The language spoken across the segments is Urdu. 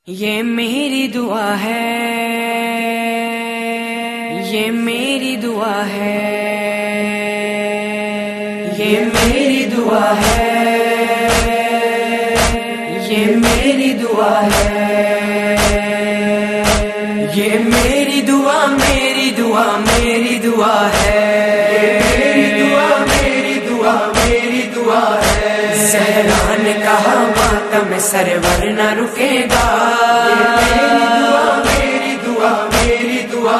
یہ میری دعا ہے، یہ میری دعا ہے، یہ میری دعا ہے، یہ میری دعا ہے، یہ میری دعا، میری دعا، میری دعا ہے، میری دعا، میری دعا، میری دعا ہے۔ زہرا نے کہا ماتم سرور نہ رکے گا، میری دعا، میری دعا، میری دعا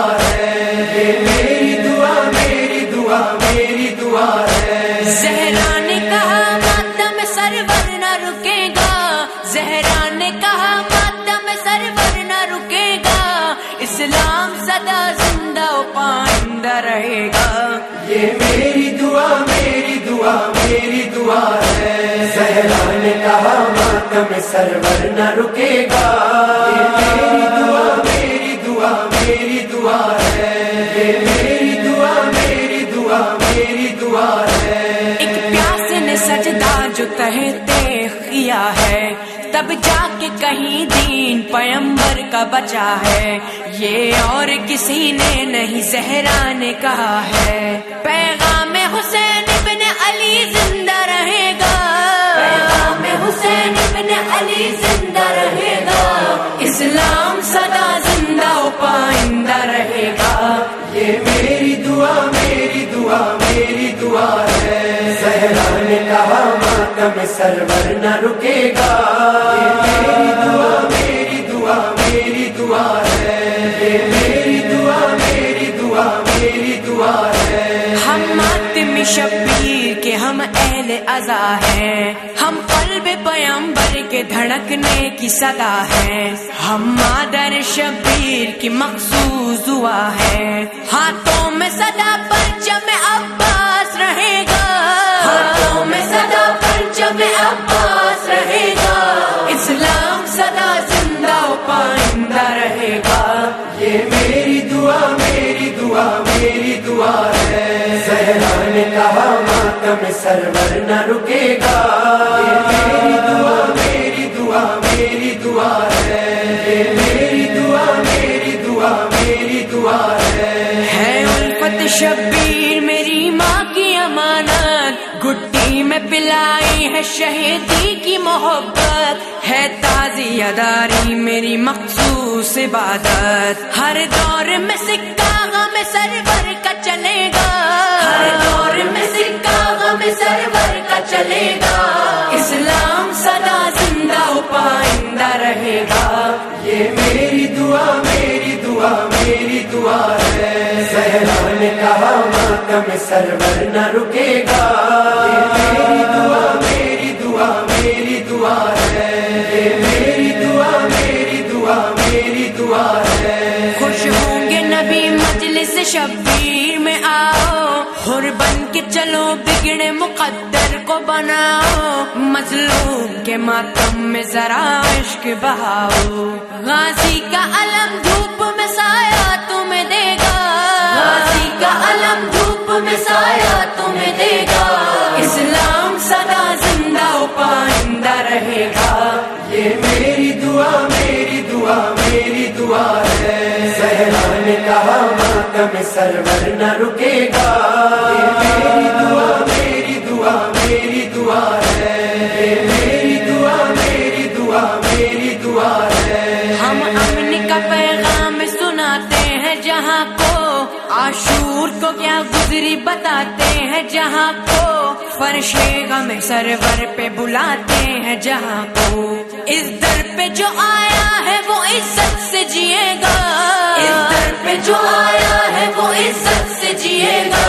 ہے، میری دعا، میری دعا، میری دعا ہے۔ زہرا نے کہا ماتم سرور نہ رکے گا، زہرا نے کہا ماتم سرور نہ رکے گا، اسلام سدا زندہ و پائندہ رہے گا۔ یہ میری دعا، میری دعا، میری دعا ہے۔ زہرا نے کہا ماتم سرور نہ رکے گا، یہ میری دعا، میری دعا، میری دعا ہے، یہ میری دعا، میری دعا، میری دعا ہے۔ ایک پیاسے نے سجدہ جو تہتے کیا ہے، تب جا کے کہیں دین پیمبر کا بچا ہے، یہ اور کسی نے نہیں زہرا نے کہا ہے۔ پیغام حسین ابن علی زندہ رہے گا، پیغام حسین ابن علی زندہ رہے گا، اسلام سدا زندہ و پائندہ رہے گا۔ یہ میری دعا، میری دعا، میری دعا ہے۔ زہرا نے کہا ماتم سرور نہ رکے گا، یہ میری دعا، میری دعا، میری دعا ہے، یہ میری دعا، میری دعا، میری دعا ہے۔ ہم ماتم شبیر کے ہم اہل عزا ہیں، ہم قلب پیمبر کے دھڑکنے کی صدا ہیں، ہم مادر شبیر کی مخصوص دعا ہے۔ ہاتھوں میں صدا پرچم عباس رہے گا، ہاتھوں میں صدا پرچم عباس رہے گا، اسلام سدا زندہ و پائندہ رہے گا۔ یہ میری دعا، میری دعا، میری دعا ہے۔ زہرا نے کہا ماتم سرور نہ رکے گا، یہ میری دعا، میری دعا، میری دعا ہے، یہ میری دعا، میری دعا، میری دعا ہے۔ ہے الفت شبیر میری ماں کی امانت، گھٹی میں پلائی ہے شہیدی کی محبت، ہے تعزیہ داری میری مخصوص عبادت، ہر دور میں سکہ غم سرور کا چلے گا، ہر دور میں سکہ غم سرور کا چلے گا، اسلام سدا زندہ و پائندہ رہے گا۔ یہ میری دعا، میری دعا، میری دعا ہے۔ زہرا نے کہا ماتم سرور نہ رکے گا، یہ میری دعا، میری دعا، میری دعا ہے، یہ میری دعا، میری دعا، میری دعا ہے۔ خوش ہوں گے نبی مجلس شبیر میں آؤ، حر بن کے چلو بگڑے مقدر کو بناؤ، مظلوم کے ماتم میں ذرا عشق بہاؤ، غازی کا علم دھوپ میں سایہ تمہیں دے گا، غازی کا علم دھوپ میں سایہ تمہیں دے گا، اسلام سدا زندہ و پائندہ رہے گا۔ یہ میری دعا، میری دعا، میری دعا ہے۔ زہرا نے کہا ماتم سرور نہ رکے گا، یہ میری دعا، میری دعا، میری دعا ہے، یہ میری دعا، میری دعا، میری دعا ہے۔ ہم امن کا پیغام سناتے ہیں جہاں کو، عاشور کو کیا گزری بتاتے ہیں جہاں کو، فرش غم سرور پہ بلاتے ہیں جہاں کو، اس در پہ جو آیا ہے وہ عزت سے جیے گا، اس در پہ جو آیا ہے وہ عزت سے جیے گا،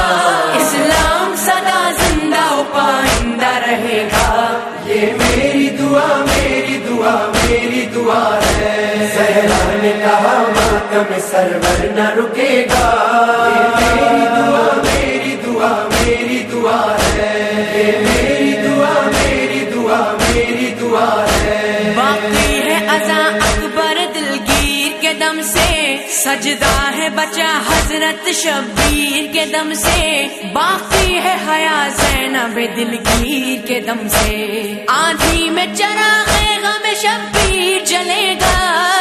اسلام سدا زندہ و پائندہ رہے گا۔ یہ میری دعا، میری دعا، میری دعا ہے۔ زہرا نے کہا ماتم سرور نہ رکے گا، یہ میری دعا، میری دعا، میری دعا ہے، یہ میری دعا، میری دعا، میری دعا ہے۔ باقی ہے عزا اکبر دلگیر کے دم سے، سجدہ ہے بچا حضرت شبیر کے دم سے، باقی ہے حیا زینب دلگیر کے دم سے، آندھی میں چراغ غم شبیر جلے گا،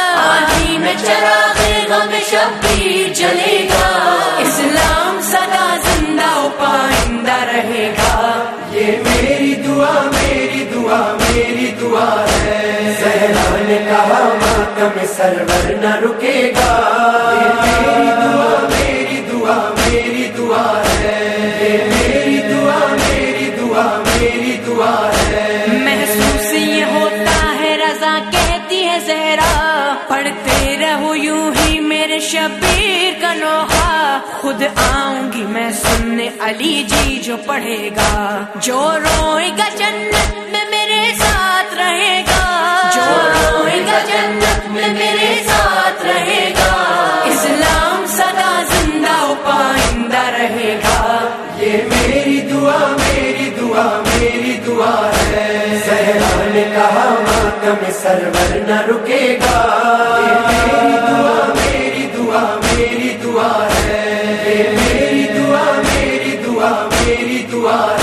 چراغ غم شبیر جلے گا، اسلام سدا زندہ و پائندہ رہے گا، یہ میری دعا میری دعا میری دعا ہے، زہرا نے کہا ماتم سرور نہ رکے گا، یہ میری دعا میری دعا میری دعا ہے، یہ میری دعا میری دعا میری دعا ہے، محسوس یہ ہوتا ہے رضا کہتی ہے زہرا، پڑھتے رہو یوں ہی میرے شبیر کا نوحہ، خود آؤں گی میں سننے علی جی جو پڑھے گا، جو روئے گا جنت میں میرے ساتھ رہے گا، جو روئے گا جنت میں میرے ساتھ رہے گا، اسلام سدا زندہ و پائندہ رہے گا، یہ میری دعا میری دعا میری دعا ہے، زہرا نے کہا ماتم سرور نہ رکے گا، یہ میری دعا میری دعا میری دعا ہے، یہ میری دعا میری دعا میری دعا ہے۔